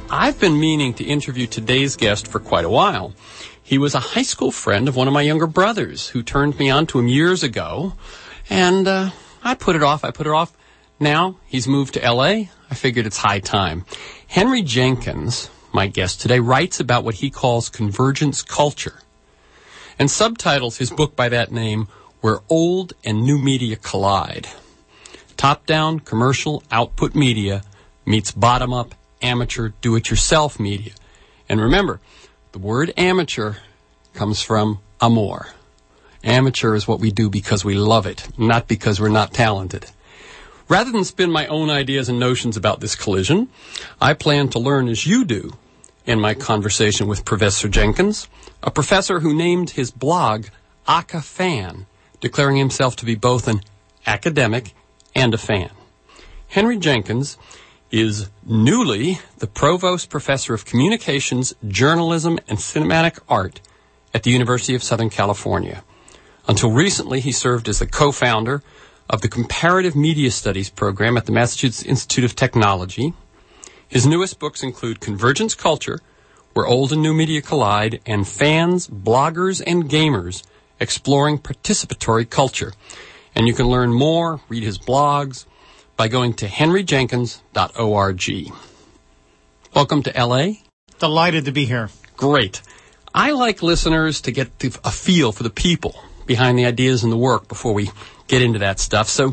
I've been meaning to interview today's guest for quite a while. He was a high school friend of one of my younger brothers who turned me on to him years ago. And I put it off. Now he's moved to L.A. I figured it's high time. Henry Jenkins, my guest today, writes about what he calls convergence culture and subtitles his book by that name, Where Old and New Media Collide. Top-down commercial output media meets bottom-up amateur do-it-yourself media. And remember, the word amateur comes from amor. Amateur is what we do because we love it, not because we're not talented. Rather than spin my own ideas and notions about this collision, I plan to learn as you do in my conversation with Professor Jenkins, a professor who named his blog Aka Fan, declaring himself to be both an academic and a fan. Henry Jenkins is newly the Provost Professor of Communications, Journalism, and Cinematic Art at the University of Southern California. Until recently, he served as the co-founder of the Comparative Media Studies program at the Massachusetts Institute of Technology. His newest books include Convergence Culture, Where Old and New Media Collide, and Fans, Bloggers, and Gamers, Exploring Participatory Culture. And you can learn more, read his blogs, by going to henryjenkins.org. Welcome to L.A. Delighted to be here. Great. I like listeners to get a feel for the people behind the ideas and the work before we get into that stuff. So,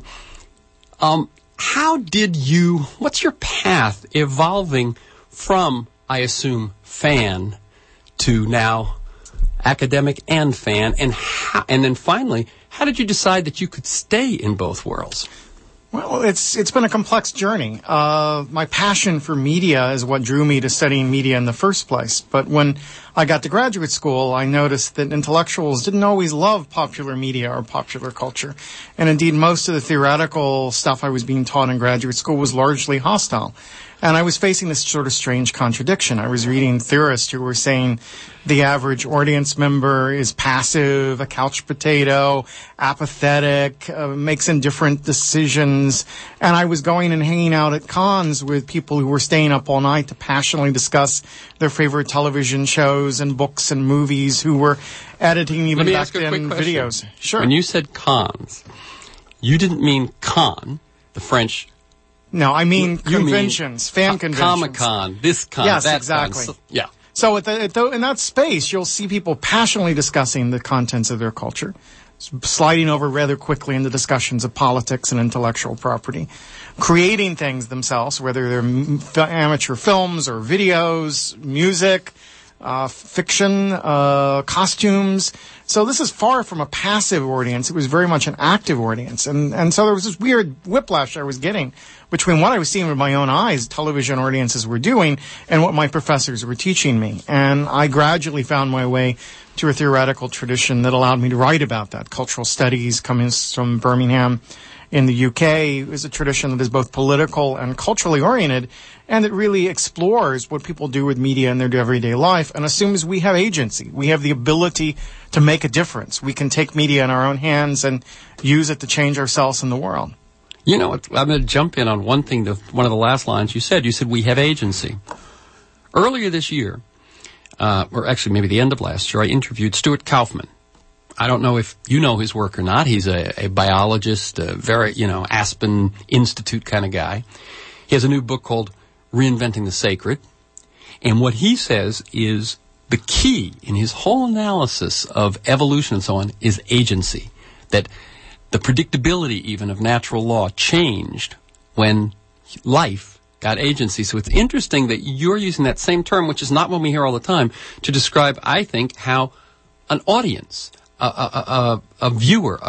what's your path evolving from, I assume, fan to now academic and fan, and then finally, how did you decide that you could stay in both worlds? Well, it's been a complex journey. My passion for media is what drew me to studying media in the first place. But when I got to graduate school, I noticed that intellectuals didn't always love popular media or popular culture. And indeed, most of the theoretical stuff I was being taught in graduate school was largely hostile. And I was facing this sort of strange contradiction. I was reading theorists who were saying the average audience member is passive, a couch potato, apathetic, makes indifferent decisions. And I was going and hanging out at cons with people who were staying up all night to passionately discuss their favorite television shows and books and movies, who were editing even back then videos. Sure. When you said cons, you didn't mean con, the French. No, I mean conventions, fan conventions. Comic-Con, this con, yes, that exactly. con. Yeah. So in that space, you'll see people passionately discussing the contents of their culture, sliding over rather quickly into discussions of politics and intellectual property, creating things themselves, whether they're amateur films or videos, music, fiction, costumes. So this is far from a passive audience. It was very much an active audience. And so there was this weird whiplash I was getting between what I was seeing with my own eyes television audiences were doing and what my professors were teaching me. And I gradually found my way to a theoretical tradition that allowed me to write about that. Cultural studies coming from Birmingham in the UK is a tradition that is both political and culturally oriented, and it really explores what people do with media in their everyday life and assumes we have agency. We have the ability to make a difference. We can take media in our own hands and use it to change ourselves in the world. You know, I'm going to jump in on one thing, one of the last lines you said. You said we have agency. Earlier this year, or actually maybe the end of last year, I interviewed Stuart Kauffman. I don't know if you know his work or not. He's a biologist, a very, Aspen Institute kind of guy. He has a new book called Reinventing the Sacred. And what he says is the key in his whole analysis of evolution and so on is agency. That the predictability even of natural law changed when life got agency. So it's interesting that you're using that same term, which is not one we hear all the time, to describe, I think, how an audience, a viewer,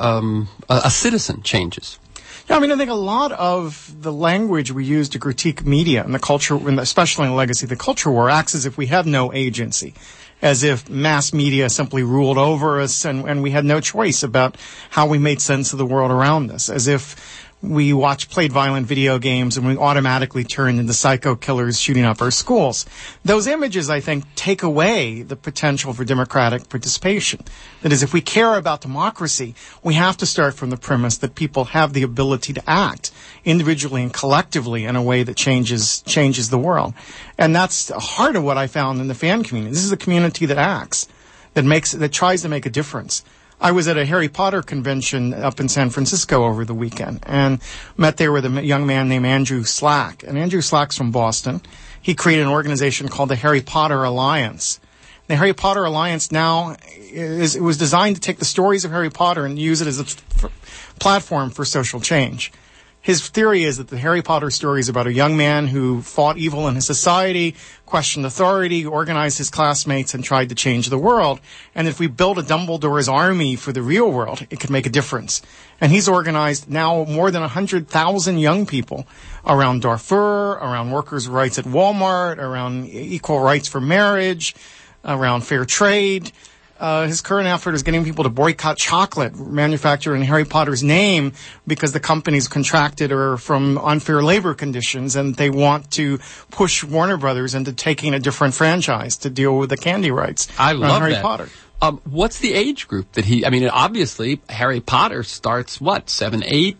a citizen changes. Yeah, I mean, I think a lot of the language we use to critique media and the culture, and especially in the legacy of the culture war, acts as if we have no agency, as if mass media simply ruled over us and we had no choice about how we made sense of the world around us, as if We played violent video games, and we automatically turned into psycho killers shooting up our schools. Those images, I think, take away the potential for democratic participation. That is, if we care about democracy, we have to start from the premise that people have the ability to act individually and collectively in a way that changes the world. And that's the heart of what I found in the fan community. This is a community that acts, that tries to make a difference. I was at a Harry Potter convention up in San Francisco over the weekend and met there with a young man named Andrew Slack. And Andrew Slack's from Boston. He created an organization called the Harry Potter Alliance. The Harry Potter Alliance now it was designed to take the stories of Harry Potter and use it as a platform for social change. His theory is that the Harry Potter story is about a young man who fought evil in his society, questioned authority, organized his classmates, and tried to change the world. And if we build a Dumbledore's army for the real world, it could make a difference. And he's organized now more than 100,000 young people around Darfur, around workers' rights at Walmart, around equal rights for marriage, around fair trade. His current effort is getting people to boycott chocolate manufactured in Harry Potter's name because the companies contracted or from unfair labor conditions, and they want to push Warner Brothers into taking a different franchise to deal with the candy rights. I love Harry that. Potter. What's the age group that obviously Harry Potter starts, 7, 8,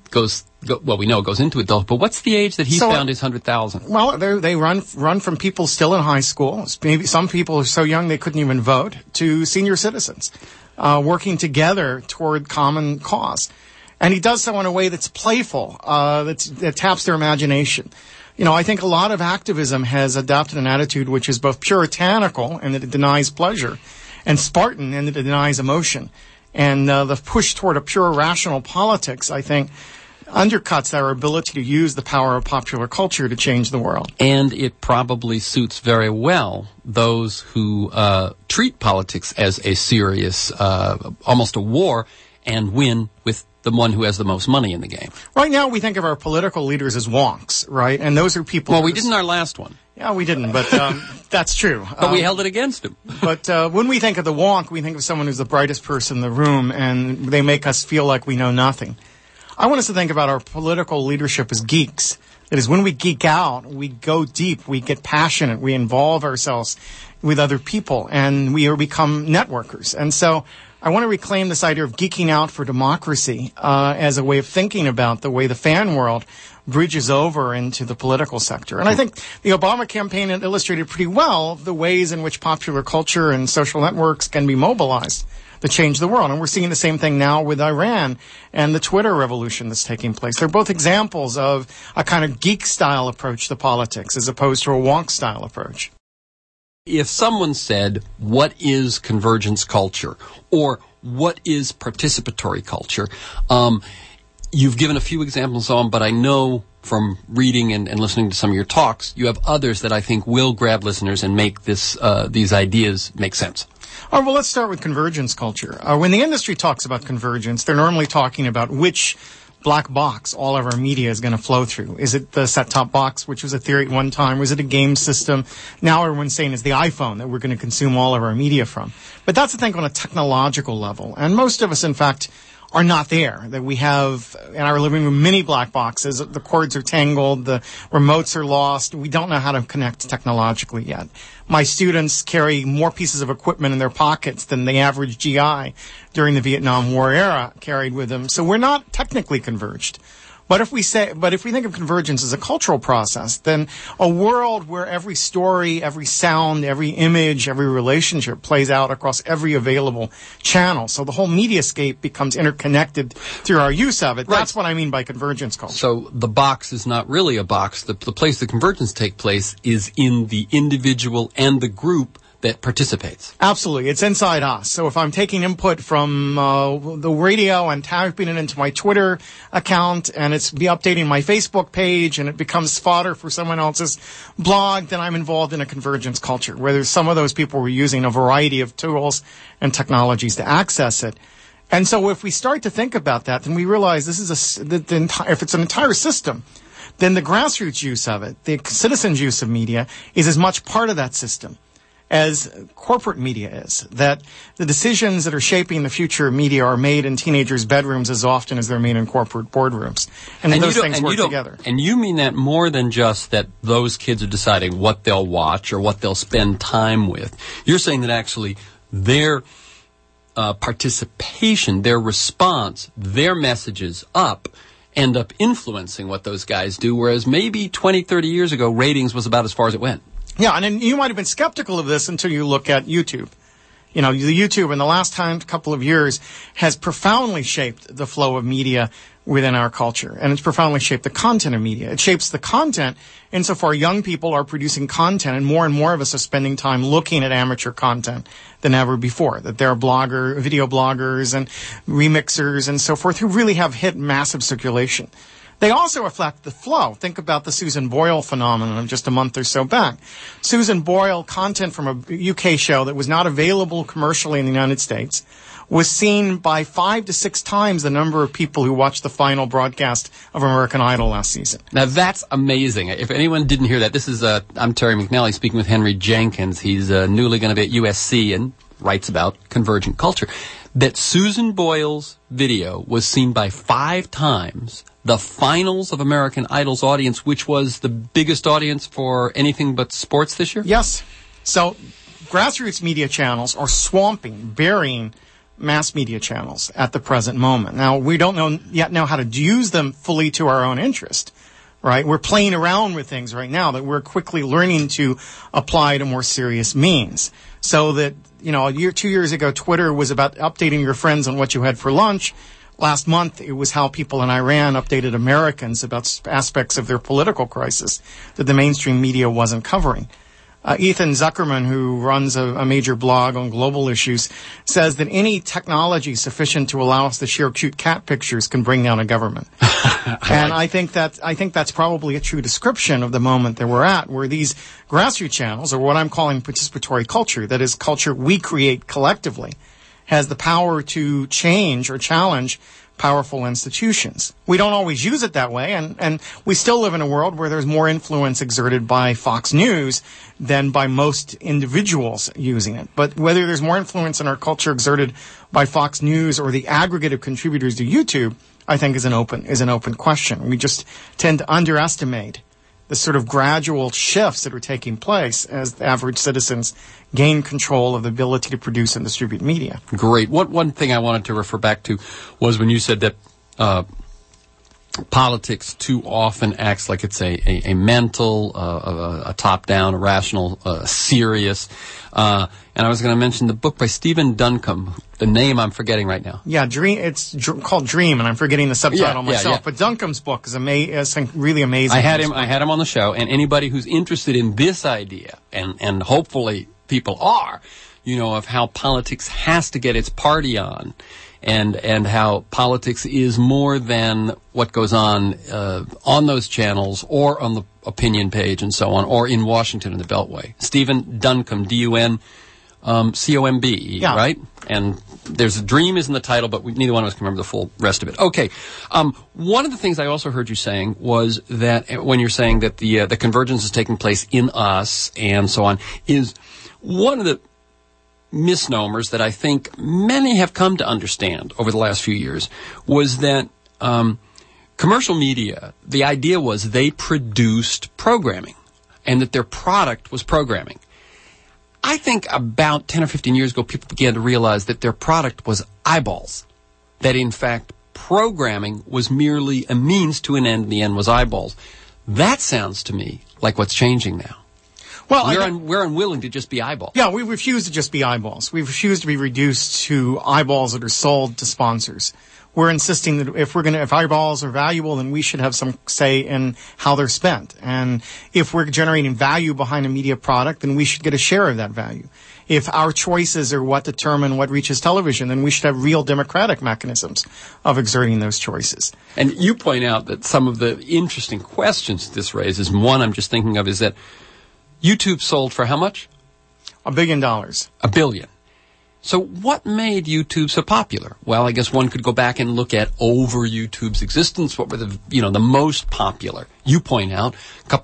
we know it goes into adult, but what's the age that he found his 100,000? Well, they run from people still in high school, maybe some people are so young they couldn't even vote, to senior citizens, working together toward common cause. And he does so in a way that's playful, that taps their imagination. I think a lot of activism has adopted an attitude which is both puritanical in that it denies pleasure, and Spartan in that it denies emotion. And the push toward a pure rational politics, I think, undercuts our ability to use the power of popular culture to change the world. And it probably suits very well those who treat politics as a serious, almost a war, and win with the one who has the most money in the game. Right now, we think of our political leaders as wonks, right? And those are people... Well, we didn't our last one. Yeah, we didn't, but that's true. But we held it against him. But when we think of the wonk, we think of someone who's the brightest person in the room, and they make us feel like we know nothing. I want us to think about our political leadership as geeks. That is, when we geek out, we go deep, we get passionate, we involve ourselves with other people, and we become networkers. And so I want to reclaim this idea of geeking out for democracy as a way of thinking about the way the fan world bridges over into the political sector. And I think the Obama campaign illustrated pretty well the ways in which popular culture and social networks can be mobilized to change the world. And we're seeing the same thing now with Iran and the Twitter revolution that's taking place. They're both examples of a kind of geek-style approach to politics as opposed to a wonk-style approach. If someone said, what is convergence culture? Or what is participatory culture? You've given a few examples on, but I know from reading and listening to some of your talks, you have others that I think will grab listeners and make these ideas make sense. Oh, well, let's start with convergence culture. When the industry talks about convergence, they're normally talking about which black box all of our media is going to flow through. Is it the set-top box, which was a theory at one time? Was it a game system? Now everyone's saying it's the iPhone that we're going to consume all of our media from. But that's the thing on a technological level. And most of us, in fact, are not there. That we have in our living room many black boxes. The cords are tangled. The remotes are lost. We don't know how to connect technologically yet. My students carry more pieces of equipment in their pockets than the average GI during the Vietnam War era carried with them. So we're not technically converged. But if we think of convergence as a cultural process, then a world where every story, every sound, every image, every relationship plays out across every available channel. So the whole mediascape becomes interconnected through our use of it. Right. That's what I mean by convergence culture. So the box is not really a box. The place the convergence takes place is in the individual and the group that participates. Absolutely. It's inside us. So if I'm taking input from the radio and typing it into my Twitter account and it's updating my Facebook page and it becomes fodder for someone else's blog, then I'm involved in a convergence culture where there's some of those people were using a variety of tools and technologies to access it. And so if we start to think about that, then we realize this is if it's an entire system, then the grassroots use of it, the citizens' use of media, is as much part of that system as corporate media is, that the decisions that are shaping the future of media are made in teenagers' bedrooms as often as they're made in corporate boardrooms. And those things work together. And you mean that more than just that those kids are deciding what they'll watch or what they'll spend time with. You're saying that actually their participation, their response, their messages end up influencing what those guys do, whereas maybe 20, 30 years ago, ratings was about as far as it went. Yeah, and then you might have been skeptical of this until you look at YouTube. You know, the YouTube in the last couple of years has profoundly shaped the flow of media within our culture, and it's profoundly shaped the content of media. It shapes the content insofar young people are producing content, and more of us are spending time looking at amateur content than ever before. That there are video bloggers and remixers and so forth who really have hit massive circulation. They also reflect the flow. Think about the Susan Boyle phenomenon of just a month or so back. Susan Boyle content from a UK show that was not available commercially in the United States was seen by 5 to 6 times the number of people who watched the final broadcast of American Idol last season. Now that's amazing. If anyone didn't hear that, this is I'm Terry McNally speaking with Henry Jenkins. He's newly going to be at USC and writes about convergent culture. That Susan Boyle's video was seen by 5 times the finals of American Idol's audience, which was the biggest audience for anything but sports this year? Yes. So grassroots media channels are burying mass media channels at the present moment. Now, we don't yet know how to use them fully to our own interest, right? We're playing around with things right now that we're quickly learning to apply to more serious means. So that, 2 years ago, Twitter was about updating your friends on what you had for lunch. Last month, it was how people in Iran updated Americans about aspects of their political crisis that the mainstream media wasn't covering. Ethan Zuckerman, who runs a major blog on global issues, says that any technology sufficient to allow us to share cute cat pictures can bring down a government. And I think that's probably a true description of the moment that we're at, where these grassroots channels, or what I'm calling participatory culture, that is culture we create collectively, has the power to change or challenge powerful institutions. We don't always use it that way, and we still live in a world where there's more influence exerted by Fox News than by most individuals using it. But whether there's more influence in our culture exerted by Fox News or the aggregate of contributors to YouTube, I think is an open question. We just tend to underestimate the sort of gradual shifts that are taking place as the average citizens gain control of the ability to produce and distribute media. Great. One thing I wanted to refer back to was when you said that politics too often acts like it's a mental, a top-down, a rational, serious. And I was going to mention the book by Stephen Duncombe. The name I'm forgetting right now. Yeah, Dream. It's called Dream, and I'm forgetting the subtitle myself. Yeah. But Duncombe's book is really amazing. I had him on the show, and anybody who's interested in this idea, and hopefully people are, of how politics has to get its party on, and how politics is more than what goes on those channels or on the opinion page and so on, or in Washington in the Beltway. Stephen Duncombe, D-U-N. C-O-M-B, yeah. Right? And there's a Dream is in the title, but neither one of us can remember the full rest of it. Okay. One of the things I also heard you saying was that when you're saying that the convergence is taking place in us and so on, is one of the misnomers that I think many have come to understand over the last few years was that commercial media, the idea was they produced programming and that their product was programming. I think about 10 or 15 years ago, people began to realize that their product was eyeballs. That, in fact, programming was merely a means to an end, and the end was eyeballs. That sounds to me like what's changing now. Well, we're unwilling to just be eyeballs. Yeah, we refuse to just be eyeballs. We refuse to be reduced to eyeballs that are sold to sponsors. We're insisting that if eyeballs are valuable, then we should have some say in how they're spent. And if we're generating value behind a media product, then we should get a share of that value. If our choices are what determine what reaches television, then we should have real democratic mechanisms of exerting those choices. And you point out that some of the interesting questions this raises, and one I'm just thinking of is that YouTube sold for how much? $1 billion. $1 billion. So what made YouTube so popular? Well, I guess one could go back and look at over YouTube's existence. What were the most popular? You point out a couple of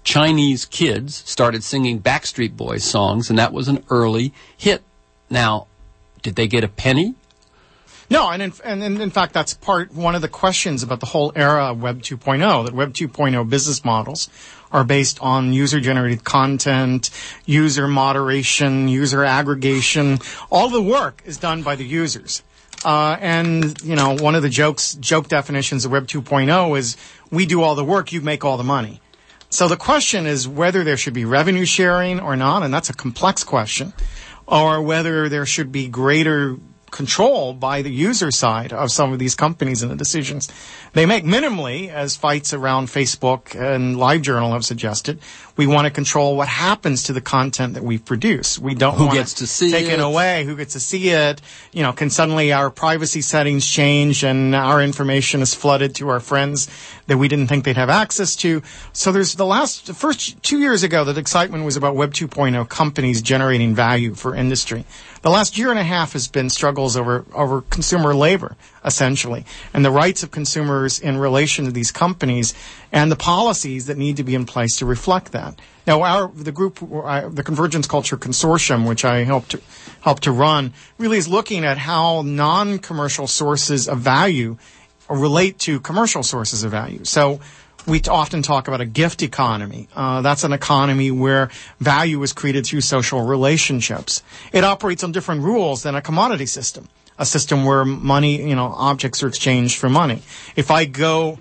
Chinese kids started singing Backstreet Boys songs, and that was an early hit. Now, did they get a penny? No, and in fact, that's one of the questions about the whole era of Web 2.0, that Web 2.0 business models are based on user-generated content, user moderation, user aggregation. All the work is done by the users. And, one of the joke definitions of Web 2.0 is we do all the work, you make all the money. So the question is whether there should be revenue sharing or not, and that's a complex question, or whether there should be greater control by the user side of some of these companies and the decisions they make. Minimally, as fights around Facebook and LiveJournal have suggested, we want to control what happens to the content that we produce. We don't want gets to see take it away, who gets to see it. Can suddenly our privacy settings change and our information is flooded to our friends that we didn't think they'd have access to. So there's the first 2 years ago, that excitement was about Web 2.0 companies generating value for industry. The last year and a half has been struggles over consumer labor, essentially, and the rights of consumers in relation to these companies and the policies that need to be in place to reflect that. Now, the Convergence Culture Consortium, which I helped to run, really is looking at how non-commercial sources of value relate to commercial sources of value. So we often talk about a gift economy. That's an economy where value is created through social relationships. It operates on different rules than a commodity system, a system where money, objects are exchanged for money. If I go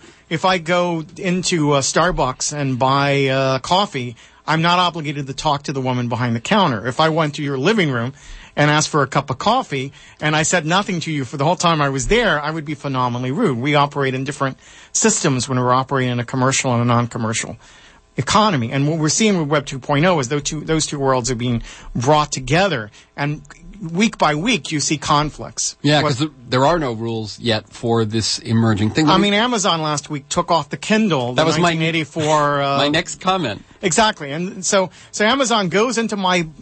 into Starbucks and buy coffee, I'm not obligated to talk to the woman behind the counter. If I went to your living room and asked for a cup of coffee and I said nothing to you for the whole time I was there, I would be phenomenally rude. We operate in different systems when we're operating in a commercial and a non-commercial economy. And what we're seeing with Web 2.0 is those two worlds are being brought together, and week by week you see conflicts. Yeah, because there are no rules yet for this emerging thing. Amazon last week took off the Kindle. That was 1984. My next comment. Exactly, and so Amazon goes into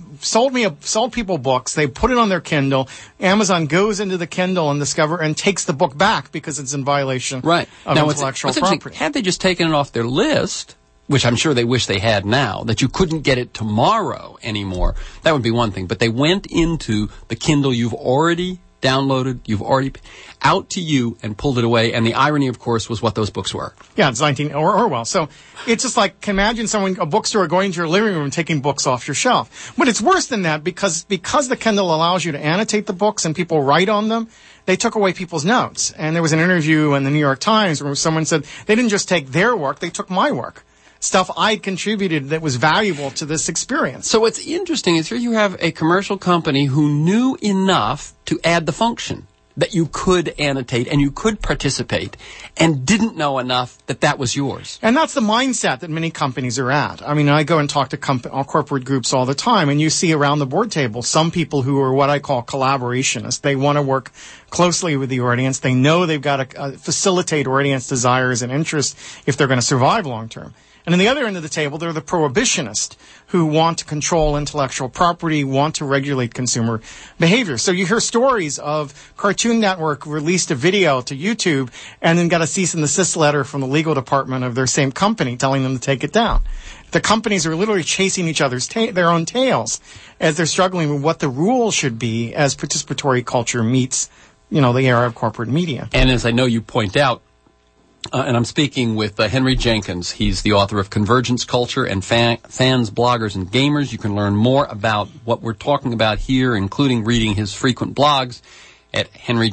sold people books. They put it on their Kindle. Amazon goes into the Kindle and takes the book back because it's in violation of intellectual property. Had they just taken it off their list, which I'm sure they wish they had now, that you couldn't get it tomorrow anymore, that would be one thing. But they went into the Kindle you've already downloaded, you've already out to you, and pulled it away. And the irony, of course, was what those books were. Yeah, it's Orwell. So it's just like, imagine a bookstore going to your living room and taking books off your shelf. But it's worse than that because the Kindle allows you to annotate the books and people write on them. They took away people's notes. And there was an interview in the New York Times where someone said they didn't just take their work, they took my work. Stuff I'd contributed that was valuable to this experience. So what's interesting is here you have a commercial company who knew enough to add the function that you could annotate and you could participate, and didn't know enough that was yours. And that's the mindset that many companies are at. I go and talk to corporate groups all the time, and you see around the board table some people who are what I call collaborationists. They want to work closely with the audience. They know they've got to facilitate audience desires and interests if they're going to survive long term. And on the other end of the table, they're the prohibitionists who want to control intellectual property, want to regulate consumer behavior. So you hear stories of Cartoon Network released a video to YouTube and then got a cease and desist letter from the legal department of their same company telling them to take it down. The companies are literally chasing each other's their own tails as they're struggling with what the rules should be as participatory culture meets, the era of corporate media. And as I know you point out, and I'm speaking with Henry Jenkins. He's the author of Convergence Culture and Fans, Bloggers, and Gamers. You can learn more about what we're talking about here, including reading his frequent blogs, at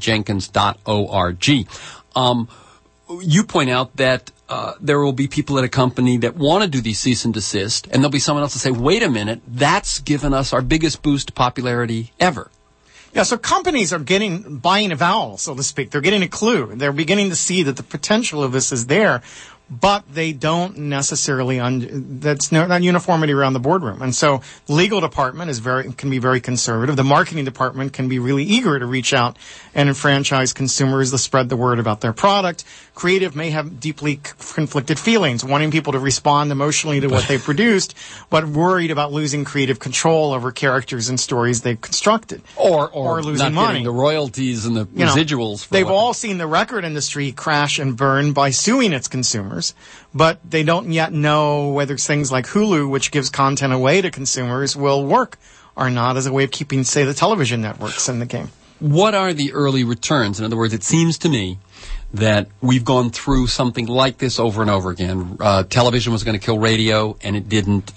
henryjenkins.org. You point out that there will be people at a company that want to do these cease and desist, and there'll be someone else to say, wait a minute, that's given us our biggest boost to popularity ever. Yeah, so companies are buying a vowel, so to speak. They're getting a clue. They're beginning to see that the potential of this is there, but they don't necessarily, that's not uniformity around the boardroom. And so the legal department can be very conservative. The marketing department can be really eager to reach out and enfranchise consumers to spread the word about their product. creative may have deeply conflicted feelings, wanting people to respond emotionally to what they produced, but worried about losing creative control over characters and stories they've constructed. Or losing not money. Getting the royalties and the residuals. They've all seen the record industry crash and burn by suing its consumers, but they don't yet know whether things like Hulu, which gives content away to consumers, will work or not as a way of keeping, say, the television networks in the game. What are the early returns? In other words, it seems to me that we've gone through something like this over and over again. Television was going to kill radio, and it didn't.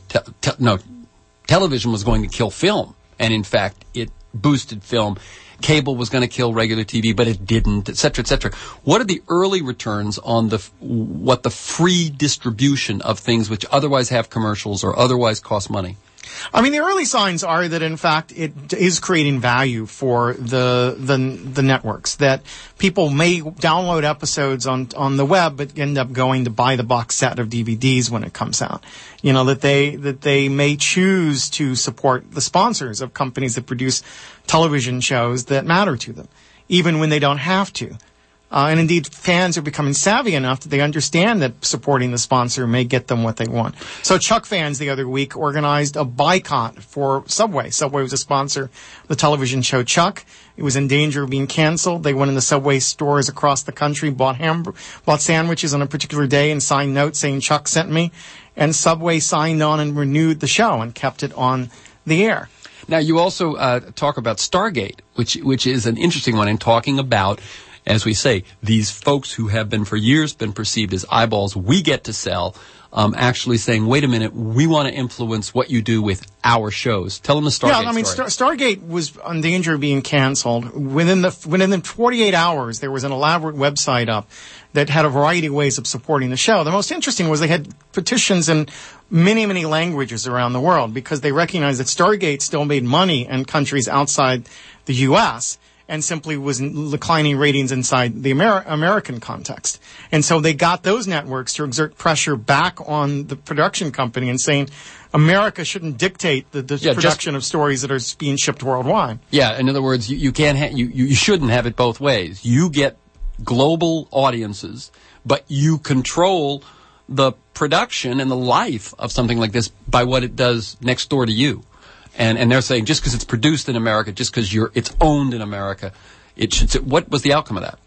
Television was going to kill film, and in fact, it boosted film. Cable was going to kill regular TV, but it didn't, et cetera, et cetera. What are the early returns on what the free distribution of things which otherwise have commercials or otherwise cost money? I mean, the early signs are that, in fact, it is creating value for the networks, that people may download episodes on the web but end up going to buy the box set of DVDs when it comes out. You know, that they may choose to support the sponsors of companies that produce television shows that matter to them, even when they don't have to. And indeed, fans are becoming savvy enough that they understand that supporting the sponsor may get them what they want. So Chuck fans the other week organized a boycott for Subway. Subway was a sponsor of the television show Chuck. It was in danger of being canceled. They went into Subway stores across the country, bought sandwiches on a particular day and signed notes saying Chuck sent me. And Subway signed on and renewed the show and kept it on the air. Now, you also talk about Stargate, which is an interesting one in talking about, as we say, these folks who have been for years been perceived as eyeballs we get to sell, actually saying, wait a minute, we want to influence what you do with our shows. Tell them the Stargate story. Stargate was in danger of being canceled. Within the 48 hours, there was an elaborate website up that had a variety of ways of supporting the show. The most interesting was they had petitions in many, many languages around the world because they recognized that Stargate still made money in countries outside the U.S., and simply was declining ratings inside the American context. And so they got those networks to exert pressure back on the production company and saying America shouldn't dictate the production of stories that are being shipped worldwide. Yeah, in other words, you can't you shouldn't have it both ways. You get global audiences, but you control the production and the life of something like this by what it does next door to you. And they're saying just because it's produced in America, just because it's owned in America, it should. What was the outcome of that?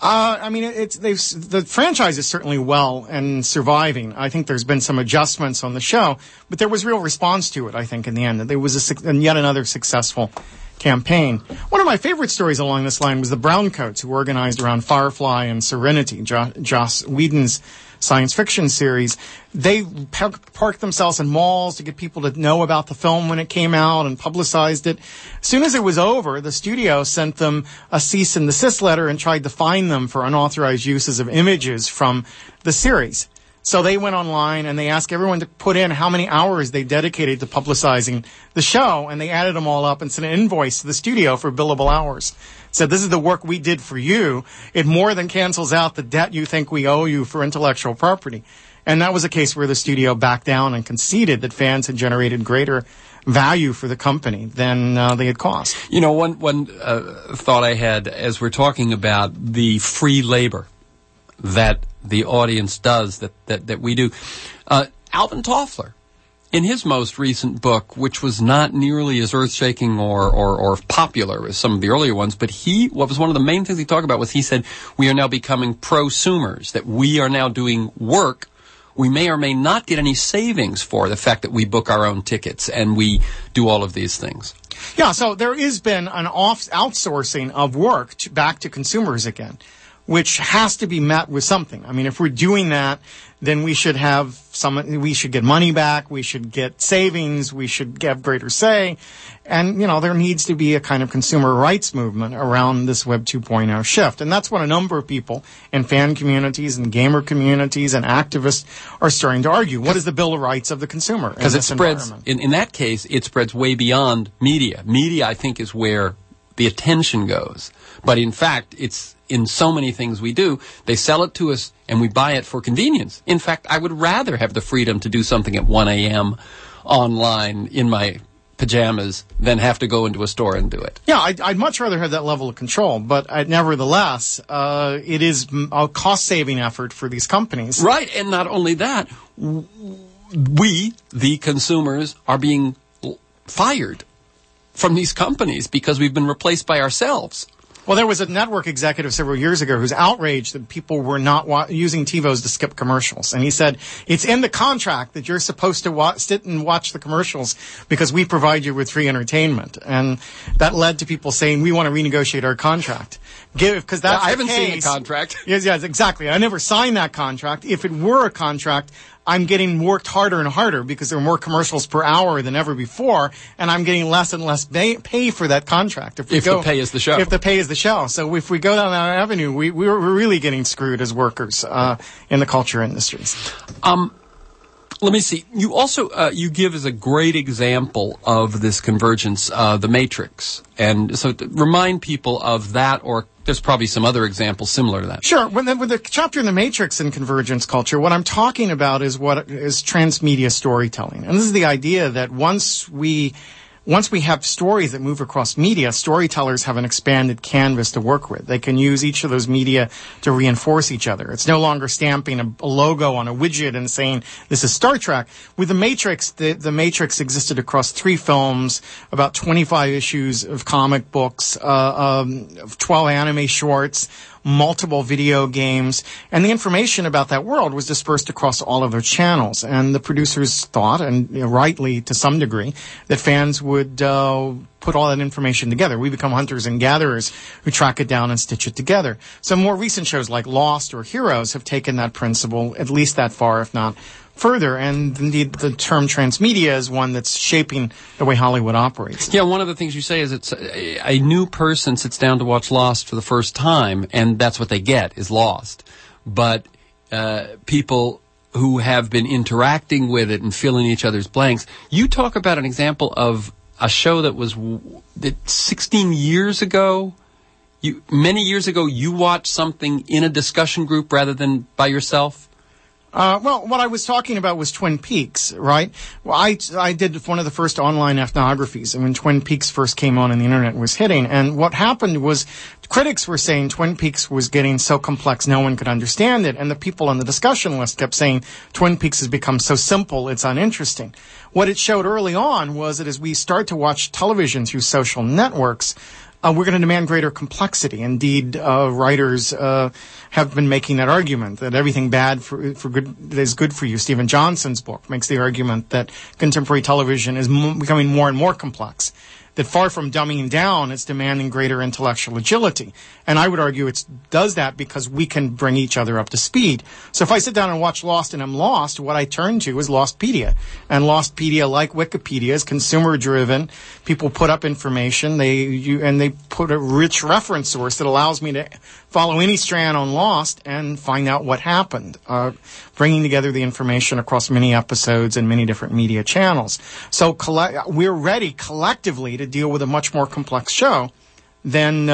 I mean, the franchise is certainly well and surviving. I think there's been some adjustments on the show, but there was real response to it, I think, in the end. There was yet another successful campaign. One of my favorite stories along this line was the Browncoats, who organized around Firefly and Serenity, Joss Whedon's science fiction series. They parked themselves in malls to get people to know about the film when it came out and publicized it. As soon as it was over, the studio sent them a cease and desist letter and tried to fine them for unauthorized uses of images from the series. So they went online and they asked everyone to put in how many hours they dedicated to publicizing the show, and they added them all up and sent an invoice to the studio for billable hours. Said, this is the work we did for you. It more than cancels out the debt you think we owe you for intellectual property. And that was a case where the studio backed down and conceded that fans had generated greater value for the company than they had cost. You know, one thought I had as we're talking about the free labor that the audience does, that we do. Alvin Toffler, in his most recent book, which was not nearly as earth-shaking or popular as some of the earlier ones, but what was one of the main things he talked about was he said, we are now becoming prosumers, that we are now doing work we may or may not get any savings for, the fact that we book our own tickets and we do all of these things. Yeah, so there has been an outsourcing of work back to consumers again, which has to be met with something. I mean, if we're doing that, then we should get money back, we should get savings, we should have greater say. And, you know, there needs to be a kind of consumer rights movement around this Web 2.0 shift. And that's what a number of people in fan communities and gamer communities and activists are starting to argue. What is the Bill of Rights of the consumer? Because it spreads, in that case, it spreads way beyond media. Media, I think, is where the attention goes. But in fact, it's in so many things we do, they sell it to us and we buy it for convenience. In fact, I would rather have the freedom to do something at 1 a.m. online in my pajamas than have to go into a store and do it. Yeah, I'd much rather have that level of control, but nevertheless, it is a cost-saving effort for these companies. Right, and not only that, we, the consumers, are being fired from these companies because we've been replaced by ourselves. Well, there was a network executive several years ago who's outraged that people were not using TiVos to skip commercials. And he said, it's in the contract that you're supposed to sit and watch the commercials because we provide you with free entertainment. And that led to people saying, we want to renegotiate our contract. Because that's I haven't the case. seen the contract. Yes, exactly. I never signed that contract. If it were a contract, I'm getting worked harder and harder because there are more commercials per hour than ever before, and I'm getting less and less pay for that contract. If the pay is the show. If the pay is the show. So if we go down that avenue, we're really getting screwed as workers in the culture industries. Let me see. You also you give as a great example of this convergence, The Matrix. And so remind people of that, or there's probably some other examples similar to that. Sure. With the chapter in The Matrix and convergence culture, what I'm talking about is what is transmedia storytelling. And this is the idea that once we have stories that move across media, storytellers have an expanded canvas to work with. They can use each of those media to reinforce each other. It's no longer stamping a logo on a widget and saying, this is Star Trek. With The Matrix, the Matrix existed across 3 films, about 25 issues of comic books, 12 anime shorts, multiple video games, and the information about that world was dispersed across all of their channels. And the producers thought, and rightly to some degree, that fans would put all that information together. We become hunters and gatherers who track it down and stitch it together. So more recent shows like Lost or Heroes have taken that principle at least that far, if not further, and indeed the term transmedia is one that's shaping the way Hollywood operates. Yeah, one of the things you say is it's a new person sits down to watch Lost for the first time, and that's what they get, is Lost. But people who have been interacting with it and filling each other's blanks, you talk about an example of a show that was 16 years ago. Many years ago, you watched something in a discussion group rather than by yourself? Well, what I was talking about was Twin Peaks, right? Well, I did one of the first online ethnographies, and when Twin Peaks first came on and the internet was hitting, and what happened was critics were saying Twin Peaks was getting so complex no one could understand it, and the people on the discussion list kept saying Twin Peaks has become so simple it's uninteresting. What it showed early on was that as we start to watch television through social networks, we're going to demand greater complexity. Indeed, writers have been making that argument that everything bad for good is good for you. Stephen Johnson's book makes the argument that contemporary television is becoming more and more complex. That far from dumbing down, it's demanding greater intellectual agility. And I would argue it does that because we can bring each other up to speed. So if I sit down and watch Lost and I'm lost, what I turn to is Lostpedia. And Lostpedia, like Wikipedia, is consumer-driven. People put up information, they put a rich reference source that allows me to follow any strand on Lost and find out what happened, bringing together the information across many episodes and many different media channels. So we're ready collectively to deal with a much more complex show than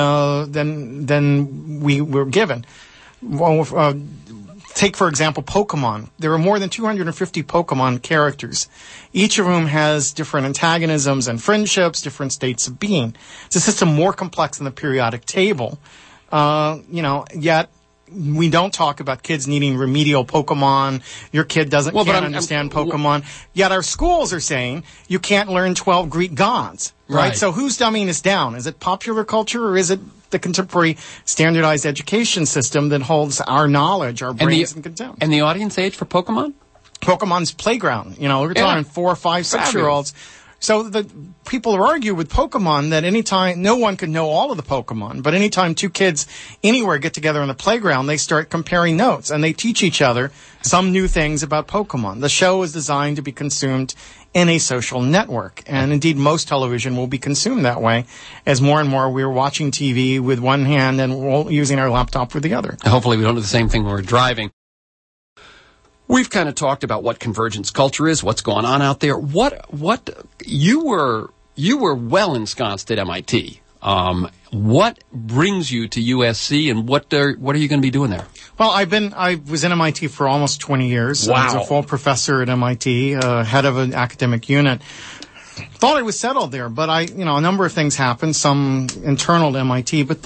we were given. Well, take, for example, Pokemon. There are more than 250 Pokemon characters. Each of whom has different antagonisms and friendships, different states of being. It's a system more complex than the periodic table. Yet we don't talk about kids needing remedial Pokemon. Your kid can't understand Pokemon. Yet our schools are saying you can't learn 12 Greek gods. Right? So who's dumbing us down? Is it popular culture or is it the contemporary standardized education system that holds our knowledge, our brains in contempt? And the audience age for Pokemon? Pokemon's playground. We're talking 4, 5, 6-year-olds. So the people argue with Pokemon that anytime, no one could know all of the Pokemon, but anytime 2 kids anywhere get together on the playground, they start comparing notes and they teach each other some new things about Pokemon. The show is designed to be consumed in a social network. And indeed, most television will be consumed that way as more and more we're watching TV with one hand and using our laptop with the other. Hopefully we don't do the same thing when we're driving. We've kind of talked about what convergence culture is, what's going on out there. What you were well ensconced at MIT. What brings you to USC, and what are you going to be doing there? Well, I was in MIT for almost 20 years. Wow. I was a full professor at MIT, head of an academic unit. thought I was settled there, but a number of things happened, some internal to MIT, but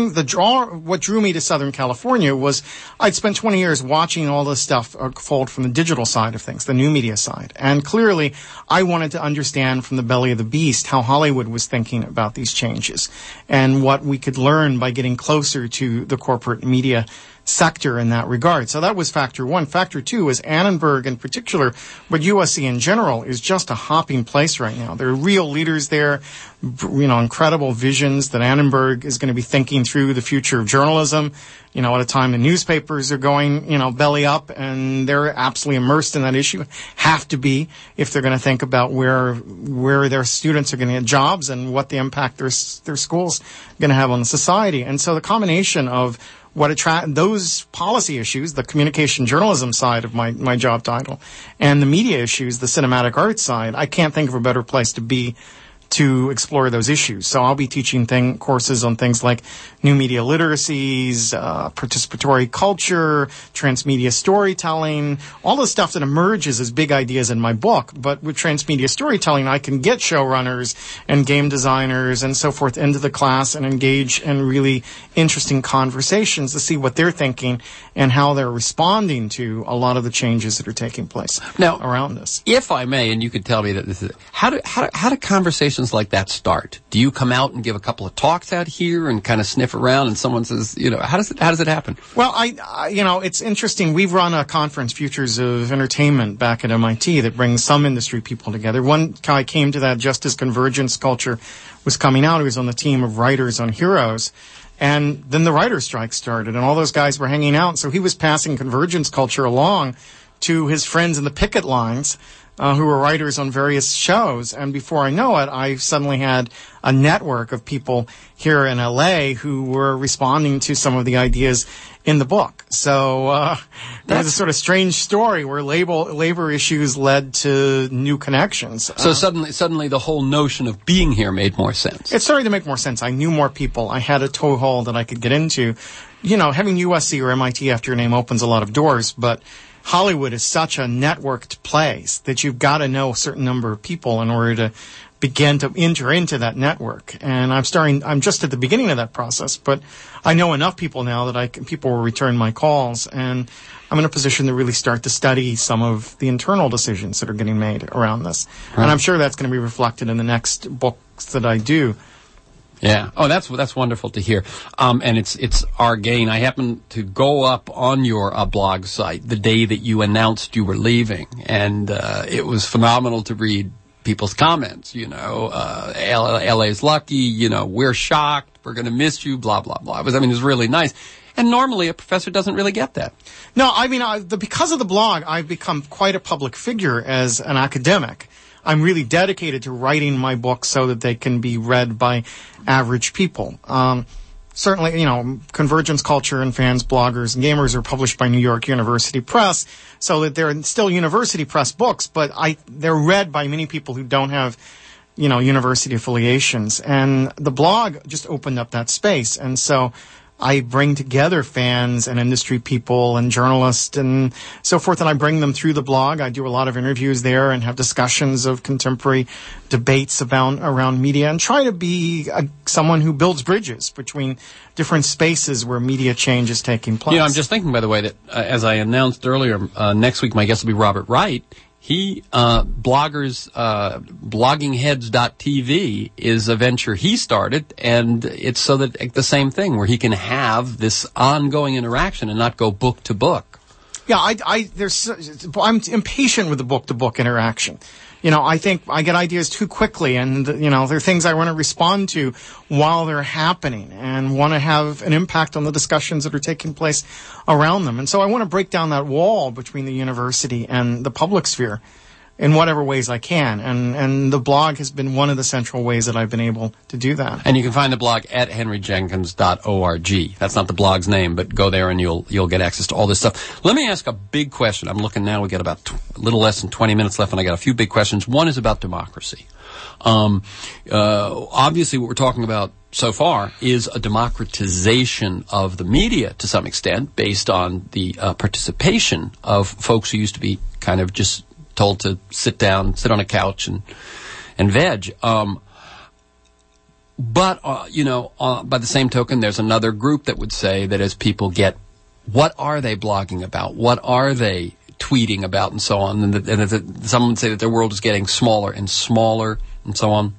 what drew me to Southern California was I'd spent 20 years watching all this stuff unfold from the digital side of things, the new media side. And clearly, I wanted to understand from the belly of the beast how Hollywood was thinking about these changes and what we could learn by getting closer to the corporate media sector in that regard. So that was factor one. Factor two is Annenberg in particular, but USC in general is just a hopping place right now. There are real leaders there, incredible visions that Annenberg is going to be thinking through the future of journalism, at a time the newspapers are going, belly up, and they're absolutely immersed in that issue. Have to be if they're going to think about where their students are going to get jobs and what the impact their schools are going to have on the society. And so the combination of those policy issues, the communication journalism side of my job title, and the media issues, the cinematic arts side, I can't think of a better place to be to explore those issues. So I'll be teaching courses on things like new media literacies, participatory culture, transmedia storytelling, all the stuff that emerges as big ideas in my book. But with transmedia storytelling, I can get showrunners and game designers and so forth into the class and engage in really interesting conversations to see what they're thinking and how they're responding to a lot of the changes that are taking place around us. If I may, and you could tell me that this is how do conversations like that start? Do you come out and give a couple of talks out here and kind of sniff around, and someone says, how does it happen? Well, it's interesting. We've run a conference, Futures of Entertainment, back at MIT that brings some industry people together. One guy came to that just as convergence culture was coming out. He was on the team of writers on Heroes. And then the writer strike started, and all those guys were hanging out. So he was passing convergence culture along to his friends in the picket lines, who were writers on various shows. And before I know it, I suddenly had a network of people here in LA who were responding to some of the ideas in the book. So there's a sort of strange story where labor issues led to new connections. So suddenly the whole notion of being here made more sense. It started to make more sense. I knew more people. I had a toehold that I could get into. Having USC or MIT after your name opens a lot of doors, but Hollywood is such a networked place that you've got to know a certain number of people in order to begin to enter into that network. And I'm just at the beginning of that process, but I know enough people now that people will return my calls, and I'm in a position to really start to study some of the internal decisions that are getting made around this. Right. And I'm sure that's going to be reflected in the next books that I do. Yeah. Oh, that's wonderful to hear. And it's our gain. I happened to go up on your blog site the day that you announced you were leaving, and it was phenomenal to read people's comments. LA's lucky. We're shocked. We're going to miss you. Blah blah blah. It was really nice. And normally a professor doesn't really get that. No, because of the blog, I've become quite a public figure as an academic. I'm really dedicated to writing my books so that they can be read by average people. Certainly, Convergence Culture and Fans, Bloggers, and Gamers are published by New York University Press, so that they're still university press books, but they're read by many people who don't have, university affiliations. And the blog just opened up that space. And so I bring together fans and industry people and journalists and so forth, and I bring them through the blog. I do a lot of interviews there and have discussions of contemporary debates around media and try to be someone who builds bridges between different spaces where media change is taking place. I'm just thinking, by the way, that as I announced earlier, next week my guest will be Robert Wright. He, bloggingheads.tv is a venture he started, and it's so that the same thing where he can have this ongoing interaction and not go book to book. Yeah, I'm impatient with the book to book interaction. I think I get ideas too quickly, and, there are things I want to respond to while they're happening and want to have an impact on the discussions that are taking place around them. And so I want to break down that wall between the university and the public sphere in whatever ways I can. And the blog has been one of the central ways that I've been able to do that. And you can find the blog at henryjenkins.org. That's not the blog's name, but go there and you'll get access to all this stuff. Let me ask a big question. I'm looking now, we got about a little less than 20 minutes left, and I got a few big questions. One is about democracy. Obviously what we're talking about so far is a democratization of the media to some extent based on the participation of folks who used to be kind of just told to sit on a couch and veg. But by the same token, there's another group that would say that as people get, what are they blogging about? What are they tweeting about, and so on? And someone would say that their world is getting smaller and smaller, and so on.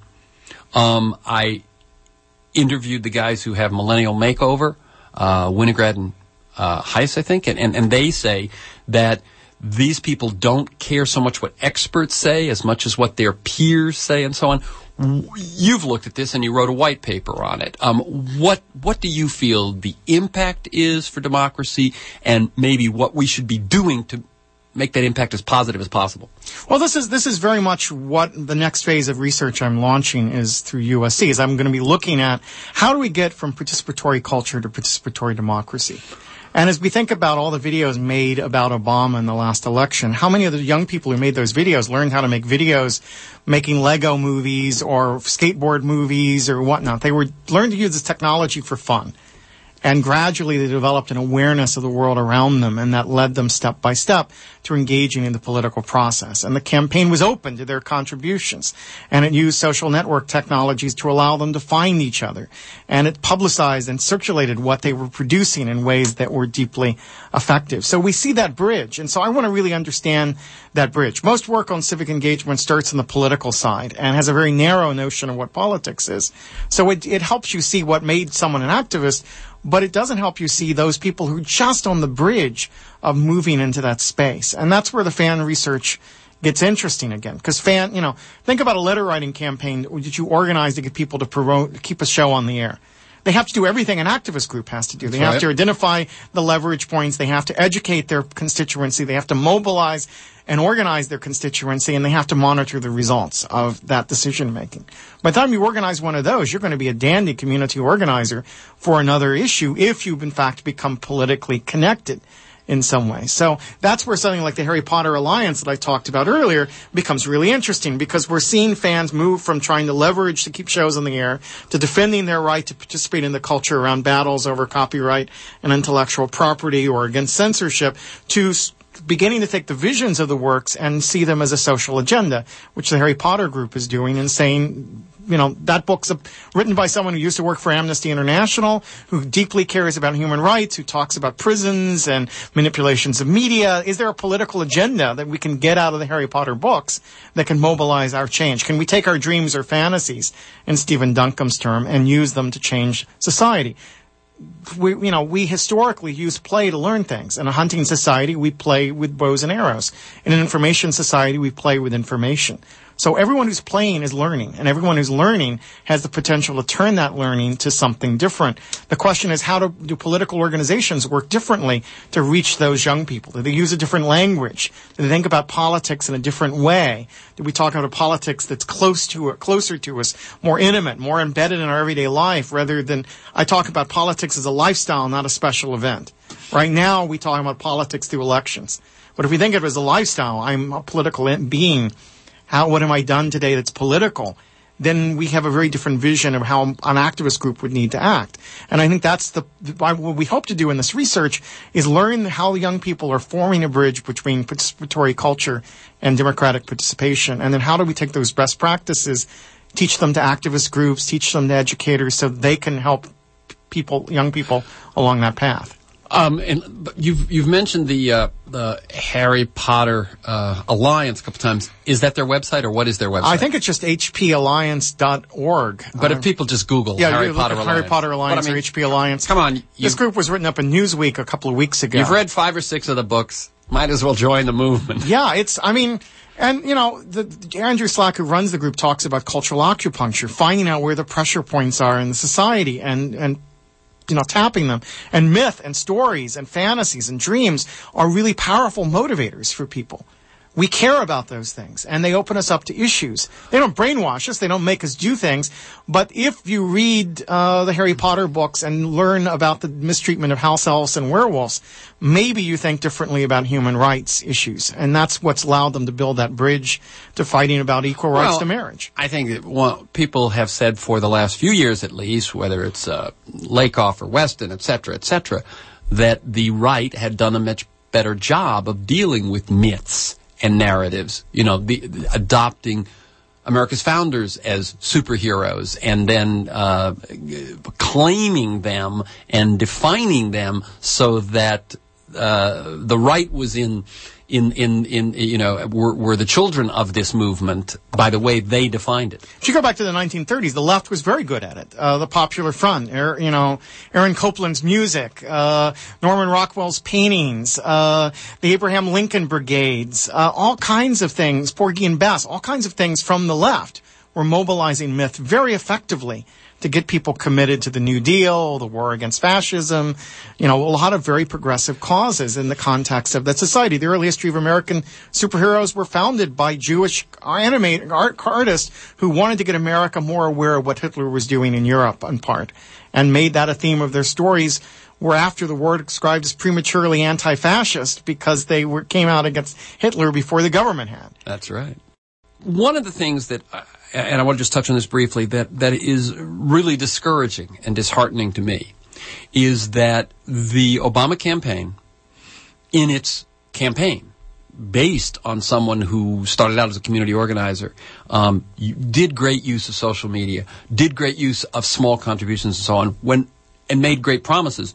I interviewed the guys who have Millennial Makeover, Winograd and Heiss, I think, and they say that these people don't care so much what experts say as much as what their peers say, and so on. You've looked at this and you wrote a white paper on it. What do you feel the impact is for democracy, and maybe what we should be doing to make that impact as positive as possible? Well, this is very much what the next phase of research I'm launching is through USC. Is I'm going to be looking at how do we get from participatory culture to participatory democracy. And as we think about all the videos made about Obama in the last election, how many of the young people who made those videos learned how to make videos making Lego movies or skateboard movies or whatnot? They learned to use this technology for fun. And gradually they developed an awareness of the world around them, and that led them step by step to engaging in the political process. And the campaign was open to their contributions, and it used social network technologies to allow them to find each other. And it publicized and circulated what they were producing in ways that were deeply effective. So we see that bridge, and so I want to really understand that bridge. Most work on civic engagement starts on the political side and has a very narrow notion of what politics is. So it helps you see what made someone an activist, but it doesn't help you see those people who are just on the bridge of moving into that space. And that's where the fan research gets interesting again. Because think about a letter writing campaign that you organize to get people to keep a show on the air. They have to do everything an activist group has to do. They have to identify the leverage points. They have to educate their constituency. They have to mobilize and organize their constituency, and they have to monitor the results of that decision making. By the time you organize one of those, you're going to be a dandy community organizer for another issue if you've in fact become politically connected in some way. So that's where something like the Harry Potter Alliance that I talked about earlier becomes really interesting, because we're seeing fans move from trying to leverage to keep shows on the air to defending their right to participate in the culture around battles over copyright and intellectual property or against censorship, to beginning to take the visions of the works and see them as a social agenda, which the Harry Potter group is doing, and saying, that book's written by someone who used to work for Amnesty International, who deeply cares about human rights, who talks about prisons and manipulations of media. Is there a political agenda that we can get out of the Harry Potter books that can mobilize our change? Can we take our dreams or fantasies, in Stephen Dunkam's term, and use them to change society? We historically use play to learn things. In a hunting society, we play with bows and arrows. In an information society, we play with information. So everyone who's playing is learning, and everyone who's learning has the potential to turn that learning to something different. The question is, how do political organizations work differently to reach those young people? Do they use a different language? Do they think about politics in a different way? Do we talk about a politics that's closer to us, more intimate, more embedded in our everyday life, rather than I talk about politics as a lifestyle, not a special event. Right now, we talk about politics through elections. But if we think of it as a lifestyle, I'm a political being. What am I done today that's political? Then we have a very different vision of how an activist group would need to act. And I think that's what we hope to do in this research is learn how young people are forming a bridge between participatory culture and democratic participation. And then how do we take those best practices, teach them to activist groups, teach them to educators, so they can help young people along that path. And you've mentioned the Harry Potter Alliance a couple times. Is that their website, or what is their website? I think it's just hpalliance.org. But if people just Google Harry Potter Alliance. Harry Potter Alliance or HP Alliance. Come on. This group was written up in Newsweek a couple of weeks ago. You've read 5 or 6 of the books. Might as well join the movement. Yeah, Andrew Slack, who runs the group, talks about cultural acupuncture, finding out where the pressure points are in the society and tapping them. And myth and stories and fantasies and dreams are really powerful motivators for people. We care about those things, and they open us up to issues. They don't brainwash us. They don't make us do things. But if you read the Harry Potter books and learn about the mistreatment of house elves and werewolves, maybe you think differently about human rights issues. And that's what's allowed them to build that bridge to fighting about equal rights to marriage. I think that people have said for the last few years at least, whether it's Lakoff or Weston, et cetera, that the right had done a much better job of dealing with myths and narratives, adopting America's founders as superheroes and then claiming them and defining them so that the right was were the children of this movement by the way they defined it. If you go back to the 1930s, the left was very good at it. The Popular Front, Aaron Copland's music, Norman Rockwell's paintings, the Abraham Lincoln Brigades, all kinds of things, Porgy and Bess, all kinds of things from the left were mobilizing myth very effectively to get people committed to the New Deal, the war against fascism, a lot of very progressive causes in the context of that society. The early history of American superheroes were founded by Jewish artists who wanted to get America more aware of what Hitler was doing in Europe, in part, and made that a theme of their stories, were after the war described as prematurely anti-fascist because they came out against Hitler before the government had. That's right. One of the things that, and I want to just touch on this briefly, that is really discouraging and disheartening to me, is that the Obama campaign, in its campaign, based on someone who started out as a community organizer, did great use of social media, did great use of small contributions and so on, and made great promises.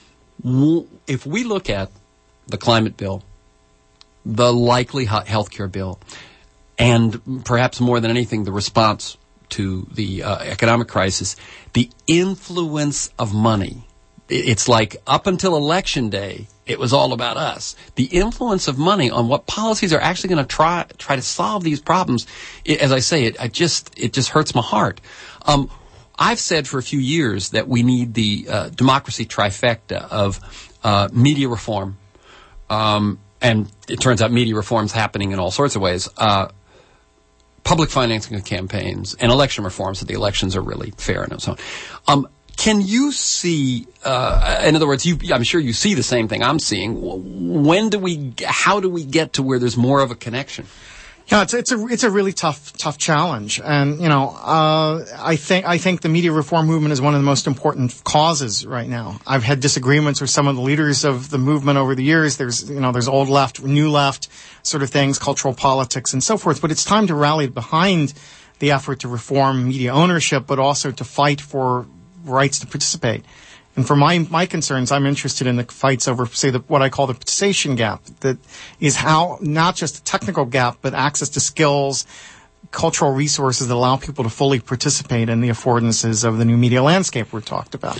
If we look at the climate bill, the likely health care bill, and perhaps more than anything, the response to the economic crisis, the influence of money. It's like up until Election Day, it was all about us. The influence of money on what policies are actually going to try to solve these problems, as I say, it just hurts my heart. I've said for a few years that we need the democracy trifecta of media reform, and it turns out media reform is happening in all sorts of ways. Public financing of campaigns, and election reform so the elections are really fair and so on. Can you see, in other words, I'm sure you see the same thing I'm seeing. How do we get to where there's more of a connection? Yeah, it's a really tough challenge, and I think the media reform movement is one of the most important causes right now. I've had disagreements with some of the leaders of the movement over the years. There's old left, new left sort of things, cultural politics, and so forth. But it's time to rally behind the effort to reform media ownership, but also to fight for rights to participate. And for my concerns, I'm interested in the fights over, say, what I call the participation gap. That is how, not just a technical gap, but access to skills, cultural resources that allow people to fully participate in the affordances of the new media landscape we're talked about.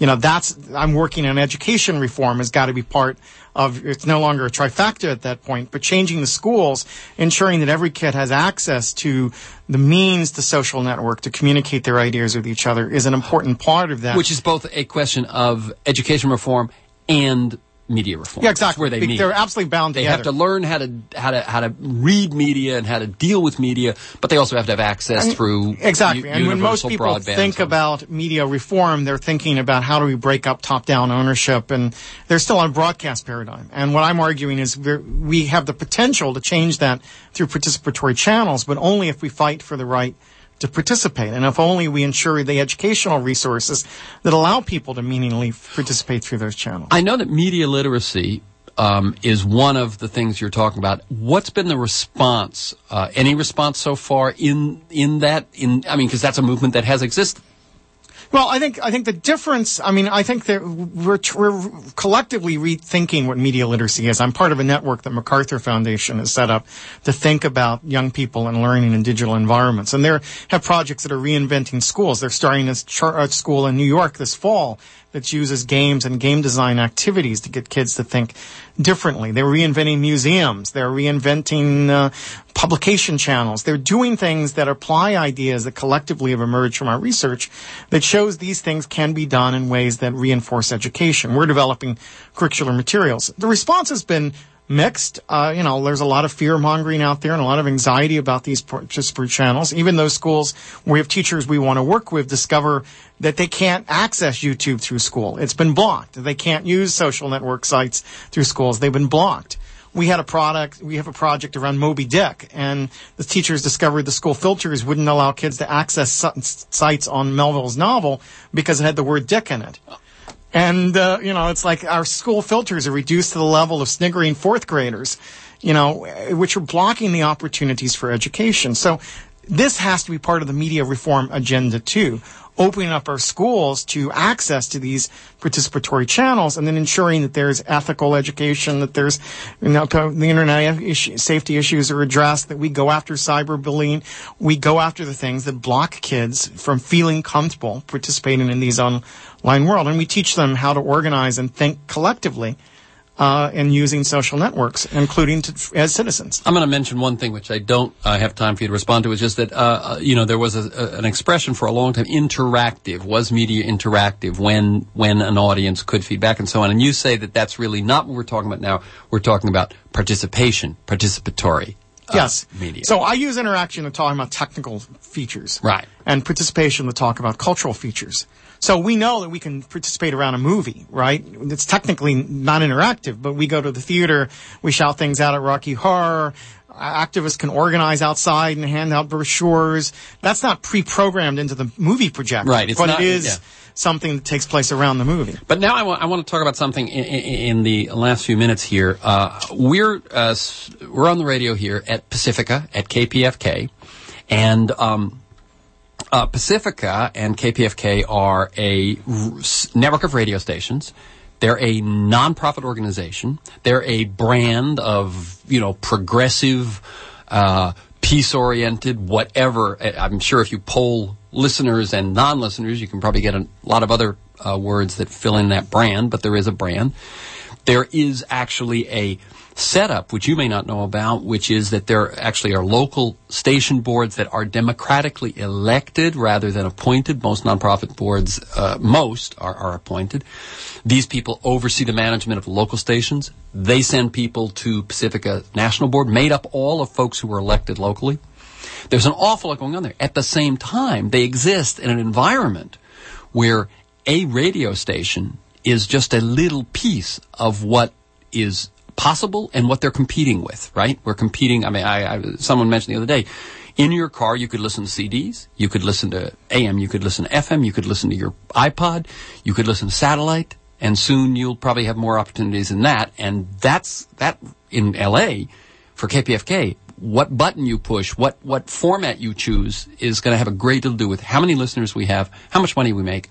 I'm working on education reform has got to be part of, it's no longer a trifecta at that point, but changing the schools, ensuring that every kid has access to the means to social network, to communicate their ideas with each other is an important part of that. Which is both a question of education reform and media reform. Yeah, exactly. That's where they meet. They're absolutely bound together. They have to learn how to read media and how to deal with media, but they also have to have access through exactly. And when most people think about media reform, they're thinking about how do we break up top-down ownership, and they're still on a broadcast paradigm. And what I'm arguing is we have the potential to change that through participatory channels, but only if we fight for the right to participate, and if only we ensure the educational resources that allow people to meaningfully participate through those channels. I know that media literacy is one of the things you're talking about. What's been the response? Any response so far in that? Because that's a movement that has existed. Well, I think the difference, I think that we're collectively rethinking what media literacy is. I'm part of a network that MacArthur Foundation has set up to think about young people and learning in digital environments. And they have projects that are reinventing schools. They're starting a school in New York this fall that uses games and game design activities to get kids to think differently. They're reinventing museums. They're reinventing publication channels. They're doing things that apply ideas that collectively have emerged from our research that shows these things can be done in ways that reinforce education. We're developing curricular materials. The response has been mixed. There's a lot of fear-mongering out there and a lot of anxiety about these participatory channels. Even those schools where we have teachers we want to work with discover that they can't access YouTube through school. It's been blocked. They can't use social network sites through schools. They've been blocked. We have a project around Moby Dick, and the teachers discovered the school filters wouldn't allow kids to access sites on Melville's novel because it had the word dick in it. And, it's like our school filters are reduced to the level of sniggering fourth graders, which are blocking the opportunities for education. So this has to be part of the media reform agenda too. Opening up our schools to access to these participatory channels, and then ensuring that there's ethical education, that there's, the internet safety issues are addressed, that we go after cyberbullying, we go after the things that block kids from feeling comfortable participating in these online world, and we teach them how to organize and think collectively. And using social networks, including as citizens. I'm going to mention one thing which I don't have time for you to respond to. Is just that there was an expression for a long time: interactive. Was media interactive when an audience could feedback and so on? And you say that that's really not what we're talking about now. We're talking about participatory. Yes. Media. So I use interaction to talk about technical features. Right. And participation to talk about cultural features. So we know that we can participate around a movie, right? It's technically not interactive, but we go to the theater, we shout things out at Rocky Horror, activists can organize outside and hand out brochures. That's not pre-programmed into the movie projector. Right. It is something that takes place around the movie. But now I want to talk about something in the last few minutes here. We're on the radio here at Pacifica, at KPFK, and Pacifica and KPFK are a network of radio stations. They're a nonprofit organization. They're a brand of, progressive, peace-oriented, whatever. I'm sure if you poll listeners and non-listeners, you can probably get a lot of other words that fill in that brand, but there is a brand. There is actually a setup, which you may not know about, which is that there actually are local station boards that are democratically elected rather than appointed. Most nonprofit boards, are appointed. These people oversee the management of local stations. They send people to Pacifica National Board, made up all of folks who were elected locally. There's an awful lot going on there. At the same time, they exist in an environment where a radio station is just a little piece of what is possible and what they're competing with, right? We're competing. Someone mentioned the other day, in your car you could listen to CDs, you could listen to AM, you could listen to FM, you could listen to your iPod, you could listen to satellite, and soon you'll probably have more opportunities than that. And that in LA for KPFK, what button you push, what format you choose is going to have a great deal to do with how many listeners we have, how much money we make.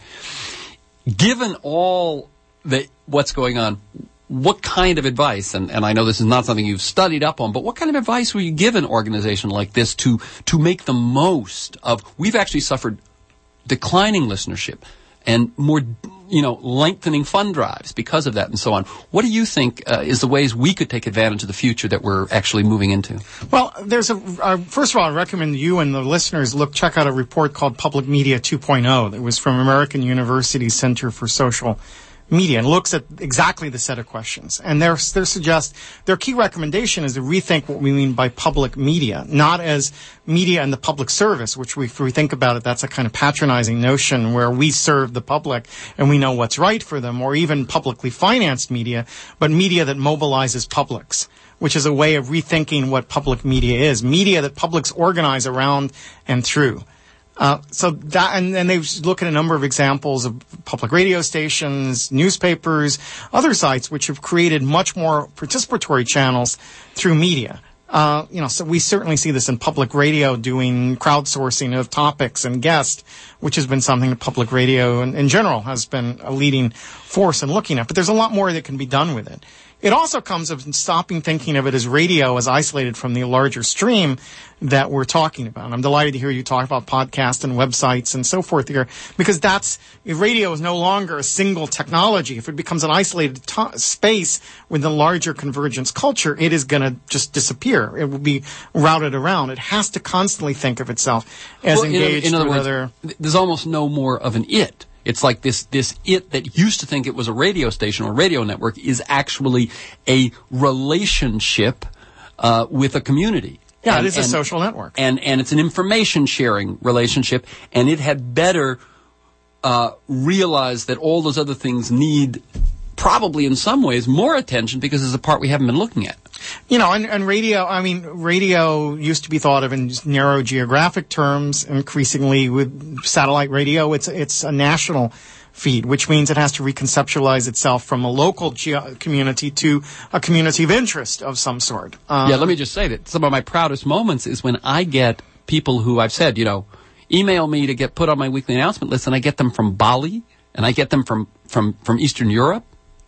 Given all what's going on, what kind of advice, and I know this is not something you've studied up on, but what kind of advice would you give an organization like this to make the most of, we've actually suffered declining listenership and more, lengthening fund drives because of that and so on. What do you think is the ways we could take advantage of the future that we're actually moving into? Well, there's first of all, I recommend you and the listeners check out a report called Public Media 2.0 that was from American University Center for Social Media, and looks at exactly the set of questions. And their key recommendation is to rethink what we mean by public media, not as media in the public service, which if we think about it, that's a kind of patronizing notion where we serve the public and we know what's right for them, or even publicly financed media, but media that mobilizes publics, which is a way of rethinking what public media is. Media that publics organize around and through. And they look at a number of examples of public radio stations, newspapers, other sites which have created much more participatory channels through media. So we certainly see this in public radio doing crowdsourcing of topics and guests, which has been something that public radio in general has been a leading force in looking at. But there's a lot more that can be done with it. It also comes of stopping thinking of it as radio as isolated from the larger stream that we're talking about. And I'm delighted to hear you talk about podcasts and websites and so forth here, because radio is no longer a single technology. If it becomes an isolated space within the larger convergence culture, it is going to just disappear. It will be routed around. It has to constantly think of itself as engaged in other with words, other... There's almost no more of an it. It's like this it that used to think it was a radio station or radio network is actually a relationship with a community. Yeah, it is a social network. And it's an information sharing relationship, and it had better realize that all those other things need probably in some ways more attention because it's a part we haven't been looking at. And radio used to be thought of in narrow geographic terms. Increasingly with satellite radio, it's a national feed, which means it has to reconceptualize itself from a local community to a community of interest of some sort. Let me just say that some of my proudest moments is when I get people who I've said, email me to get put on my weekly announcement list, and I get them from Bali, and I get them from Eastern Europe.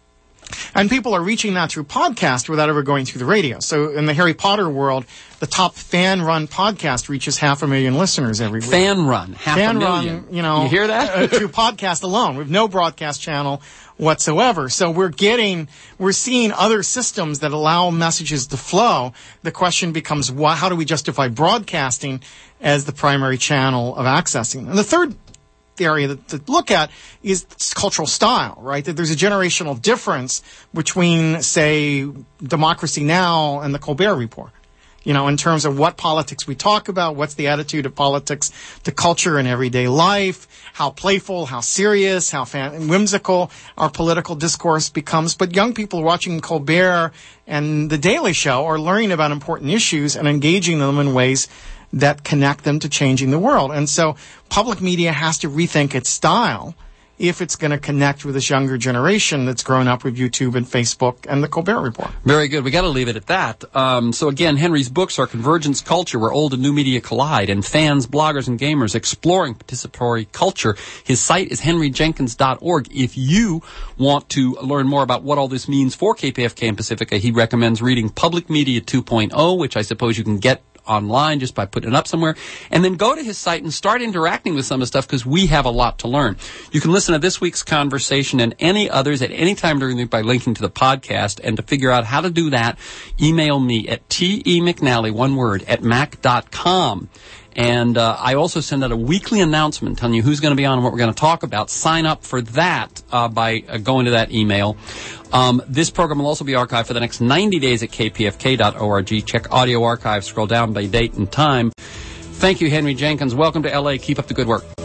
And people are reaching that through podcast without ever going through the radio. So in the Harry Potter world, the top fan-run podcast reaches 500,000 listeners every week. Fan-run, half a million. Fan-run, you hear that? Through podcast alone. We have no broadcast channel whatsoever. So we're seeing other systems that allow messages to flow. The question becomes, how do we justify broadcasting as the primary channel of accessing? And the third area to look at is cultural style, right? That there's a generational difference between, say, Democracy Now! And the Colbert Report. In terms of what politics we talk about, what's the attitude of politics to culture and everyday life, how playful, how serious, how whimsical our political discourse becomes. But young people watching Colbert and The Daily Show are learning about important issues and engaging them in ways that connect them to changing the world. And so public media has to rethink its style if it's going to connect with this younger generation that's grown up with YouTube and Facebook and the Colbert Report. Very good. We got to leave it at that. So again, Henry's books are Convergence Culture, where old and new media collide, and fans, bloggers, and gamers exploring participatory culture. His site is henryjenkins.org. If you want to learn more about what all this means for KPFK and Pacifica, he recommends reading Public Media 2.0, which I suppose you can get online just by putting it up somewhere, and then go to his site and start interacting with some of the stuff, because we have a lot to learn. You can listen to this week's conversation and any others at any time during the week by linking to the podcast. And to figure out how to do that, email me at temcnally, one word, @mac.com. And I also send out a weekly announcement telling you who's going to be on and what we're going to talk about. Sign up for that by going to that email. This program will also be archived for the next 90 days at kpfk.org. Check audio archive, scroll down by date and time. Thank you, Henry Jenkins. Welcome to L.A. Keep up the good work.